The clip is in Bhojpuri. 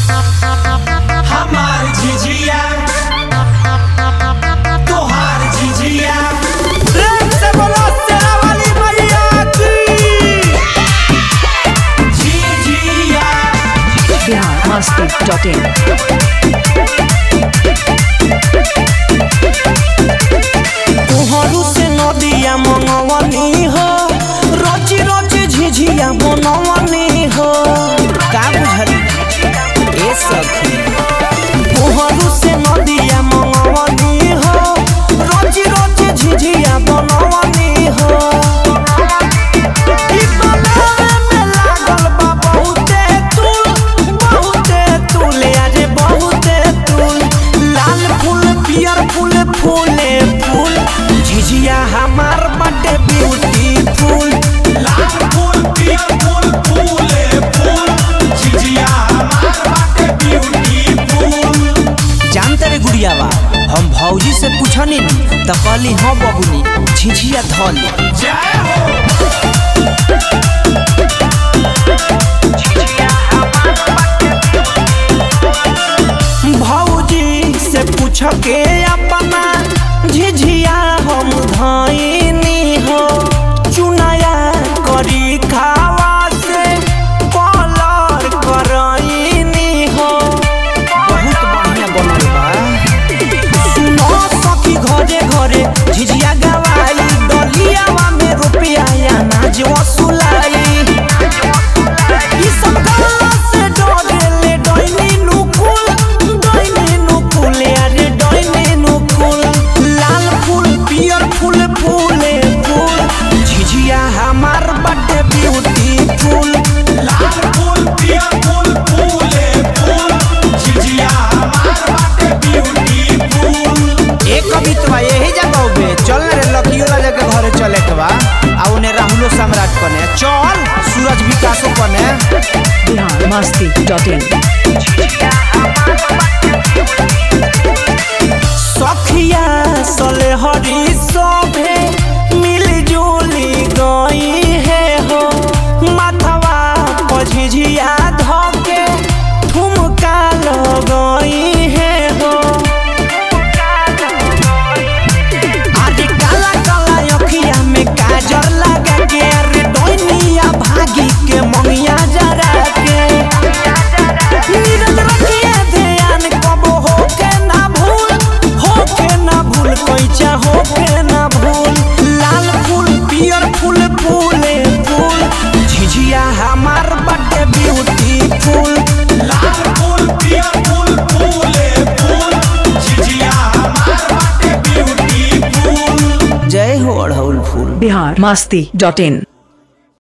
हमार झिझिया तोहार झिझिया प्रेम से बोलो शेरा वाली मैया की झिझिया। biharmasti.in तोहरू से नदिया मंगवनी हो रोजी रोजी झिझिया बनवनी हो का बुझल ए सखी। तोहरू से नदिया मंगवनी हो रोजी रोजी झिझिया बनवनी हो। ई बनावे में लागल बा बहुते तूल आज बहुते तूल। लाल फूल पियर फूल फूले फूल झिझिया हमार बड़े ब्यूटीफुल। लाल फूल पियर फूल फूले फूल झिझिया हमार बड़े ब्यूटीफुल। जानते रे गुड़िया बा हम भौजी से पूछनी त कहली हाँ बबुनी झिझिया धली। जय हो भौजी से पूछ के अपना झिझिया हम धइनी हो। चुनाया करी खावा से कलर करइनी हो। बहुत बढ़िया बनल बा। सुनो सखी घरे घरे झिझिया गवाई डलियावा में रुपया अनाज वसूलाई। ई सब गल्ला से डरेले डइनी नुकुल अरे डइनी नुकुल। लाल फूल पियर फूल फूले फूल झिझिया हमार बड़े ब्यूटीफुल। लाल फूल पियर फूल फूले फूल झिझिया हमार बड़े ब्यूटीफुल। एक कविता यही जगह पे चल रे लकियोला जगह घरे चले के बा आ उन्हें राहुलो सम्राट कने चल सूरज विकासो कने। biharmasti.in सखिया सलेहरी सोभे मिलजुली गई है हो। माथवा पझिझिया धके ठुमका लगई है हो। अरे काला काला अखिया में काजर लगा के अरे डोनिया भागी के मंगिया जरा के। नीरज रखिए ध्यान कबो होके ना भूल कैचा होके ना भूल। लाल फूल पियर फूल फूले फूल झिझिया हमार बड़े ब्यूटीफुल। लाल फूल पियर फूल फूले फूल झिझिया हमार बड़े ब्यूटीफुल। जय हो अड़हुल फूल। biharmasti.in